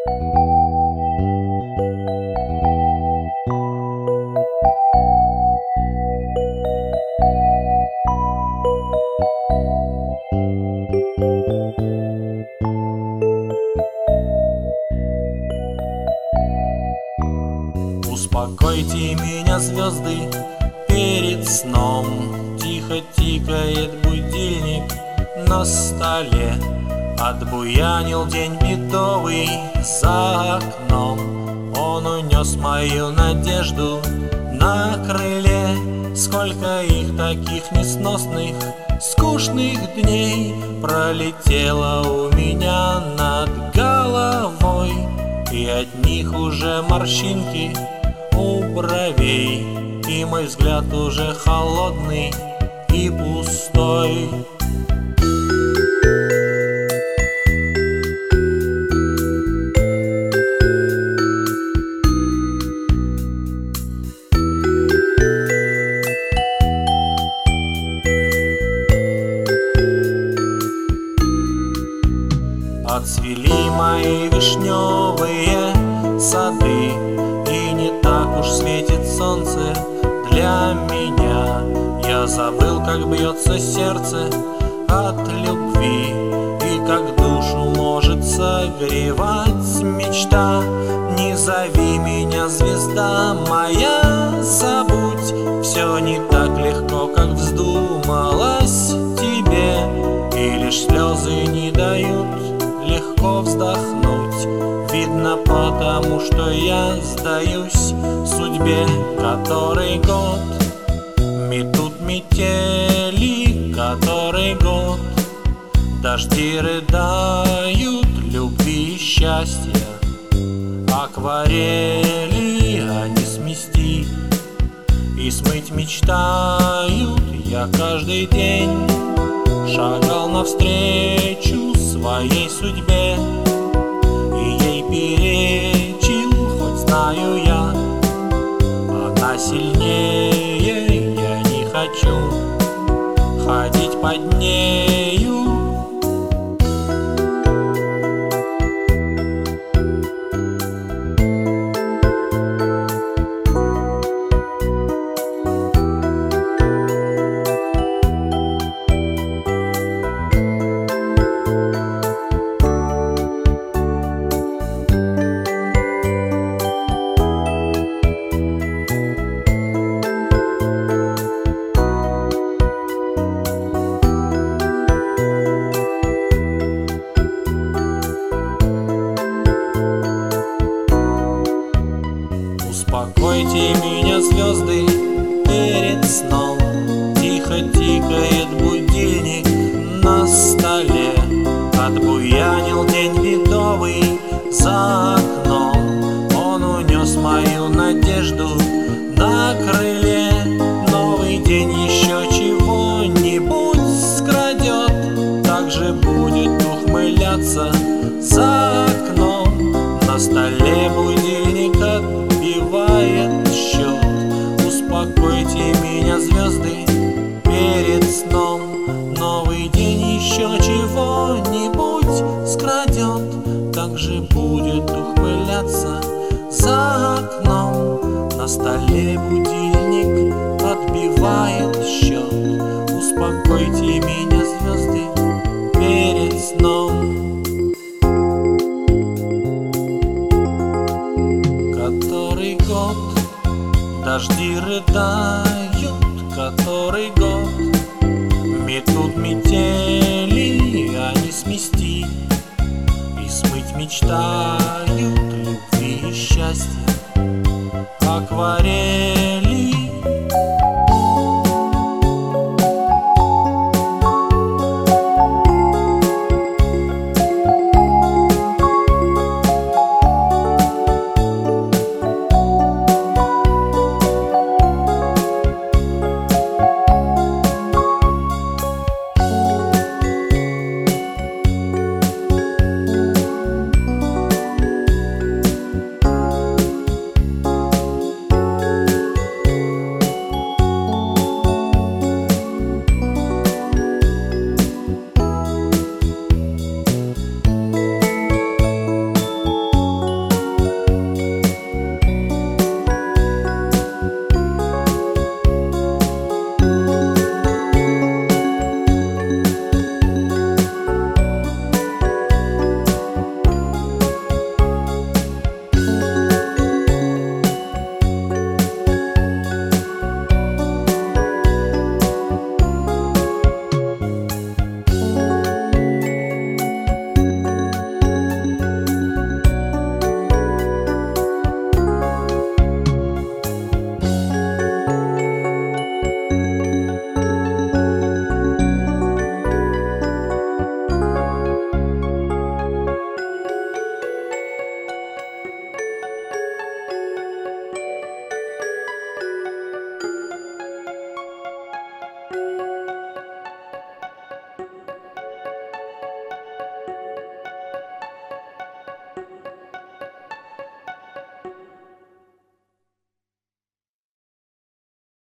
Успокойте меня, звезды, перед сном. Тихо тикает будильник на столе. Отбуянил день бедовый за окном. Он унес мою надежду на крыле. Сколько их таких несносных, скучных дней пролетело у меня над головой. И от них уже морщинки у бровей, и мой взгляд уже холодный и пустой. Отцвели мои вишневые сады, и не так уж светит солнце для меня. Я забыл, как бьется сердце от любви, и как душу может согревать мечта. Не зови меня, звезда моя, забудь. Все не так легко, как вздумалось тебе, и лишь слезы не дают легко вздохнуть. Видно потому, что я сдаюсь судьбе. Который год метут метели, который год дожди рыдают любви и счастья. Акварели они смести и смыть мечтают. Я каждый день шагал навстречу своей судьбе, и ей перечил, хоть знаю я, она сильнее. Я не хочу ходить под нею. Успокойте меня, звезды, перед сном. Тихо тикает будильник на столе. Отбуянил день бедовый за окном. Он унес мою надежду на крыле. Новый день еще чего-нибудь скрадет, так же будет ухмыляться за окном. На столе будильник отбивает счет. Успокойте меня, звезды, перед сном. Новый день еще чего-нибудь скрадет, так же будет ухмыляться за окном. На столе будильник отбивает счет. Успокойте меня, звезды, перед сном. Который год дожди рыдают, который год метут метели, они смести и смыть мечтают любви и счастья.